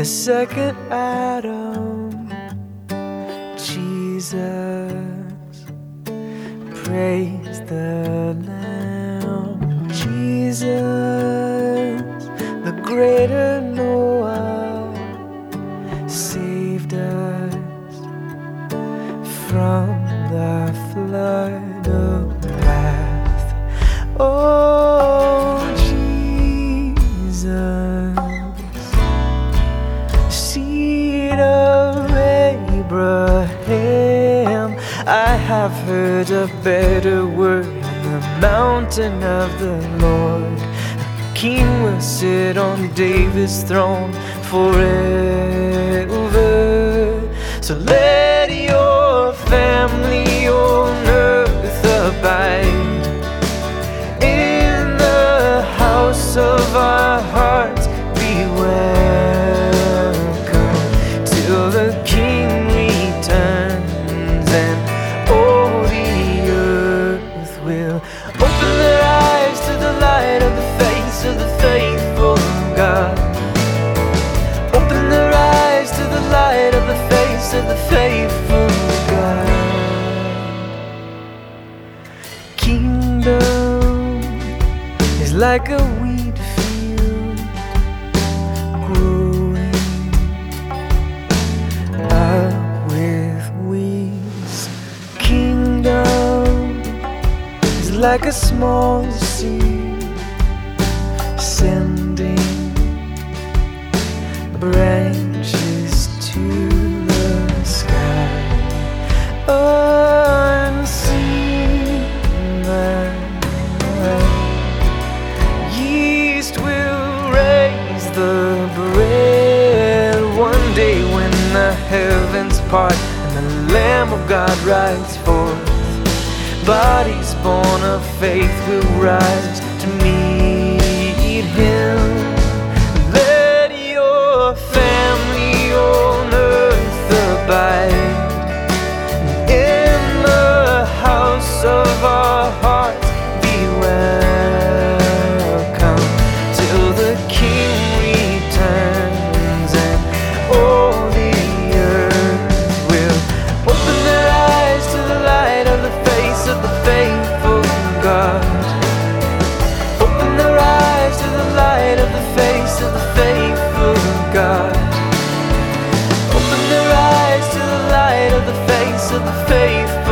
a second Adam, Jesus. Praise the Lamb, Jesus, the greater Noah saved us from the flood of wrath. Oh, Jesus, seed of Abraham, I have heard a better word on the mountain of the Lord. A king will sit on David's throne forever. So let your family on earth abide in the house of our hearts. Be welcome till the King returns, and all the earth will open their eyes to the light of the face of the faithful God. Open their eyes to the light of the face of the faithful God. Kingdom is like a wheat field growing up with weeds. Kingdom is like a small seed sending branches to the sky. Unseen land, yeast will raise the bread. One day when the heavens part and the Lamb of God rides forth, bodies born of faith will rise to meet Him. Let your family on earth abide in the house of our hearts. Be welcome till the King returns, and all the earth will open their eyes to the light of the face of the faithful God. Open their eyes to the light of the face of the faithful God. Open their eyes to the light of the face of the faithful